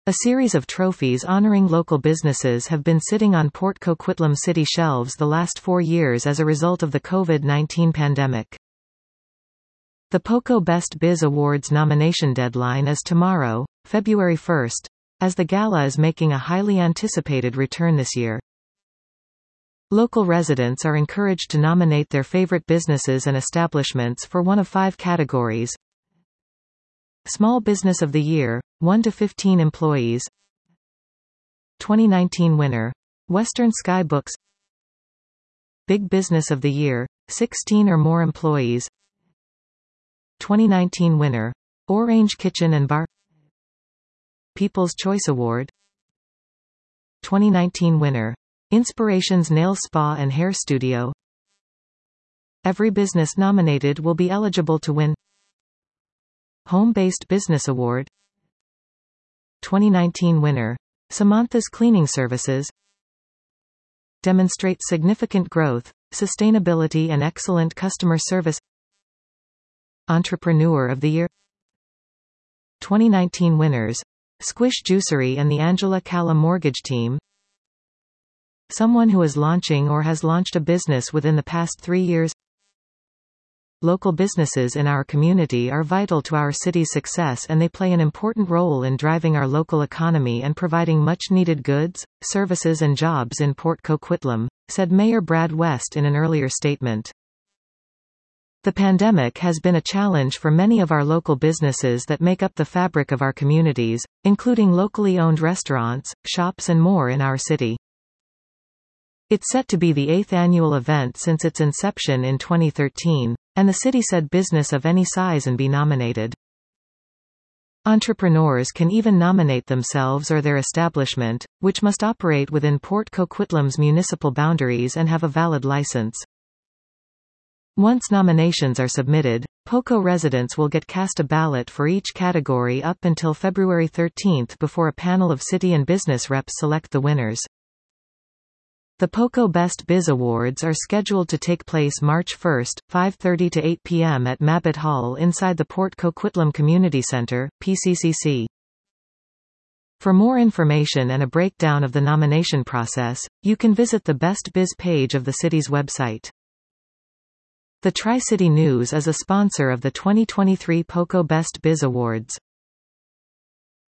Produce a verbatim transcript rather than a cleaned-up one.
A series of trophies honoring local businesses have been sitting on Port Coquitlam city shelves the last four years as a result of the COVID nineteen pandemic. The POCO Best Biz Awards nomination deadline is tomorrow, February first, as the gala is making a highly anticipated return this year. Local residents are encouraged to nominate their favorite businesses and establishments for one of five categories. Small Business of the Year, one to fifteen employees. twenty nineteen winner, Western Sky Books. Big Business of the Year, sixteen or more employees. twenty nineteen winner, Orange Kitchen and Bar. People's Choice Award. twenty nineteen winner, Inspirations Nail Spa and Hair Studio. Every business nominated will be eligible to win Home-Based Business Award. twenty nineteen winner, Samantha's Cleaning Services. Demonstrate significant growth, sustainability and excellent customer service. Entrepreneur of the Year. twenty nineteen winners, Squish Juicery and the Angela Calla Mortgage Team. Someone who is launching or has launched a business within the past three years. Local businesses in our community are vital to our city's success, and they play an important role in driving our local economy and providing much-needed goods, services and jobs in Port Coquitlam, said Mayor Brad West in an earlier statement. The pandemic has been a challenge for many of our local businesses that make up the fabric of our communities, including locally owned restaurants, shops and more in our city. It's set to be the eighth annual event since its inception in twenty thirteen, and the city said business of any size and be nominated. Entrepreneurs can even nominate themselves or their establishment, which must operate within Port Coquitlam's municipal boundaries and have a valid license. Once nominations are submitted, POCO residents will get cast a ballot for each category up until February thirteenth before a panel of city and business reps select the winners. The POCO Best Biz Awards are scheduled to take place March first, five thirty to eight p m at Mabbitt Hall inside the Port Coquitlam Community Center, P C C C. For more information and a breakdown of the nomination process, you can visit the Best Biz page of the city's website. The Tri-City News is a sponsor of the twenty twenty-three POCO Best Biz Awards.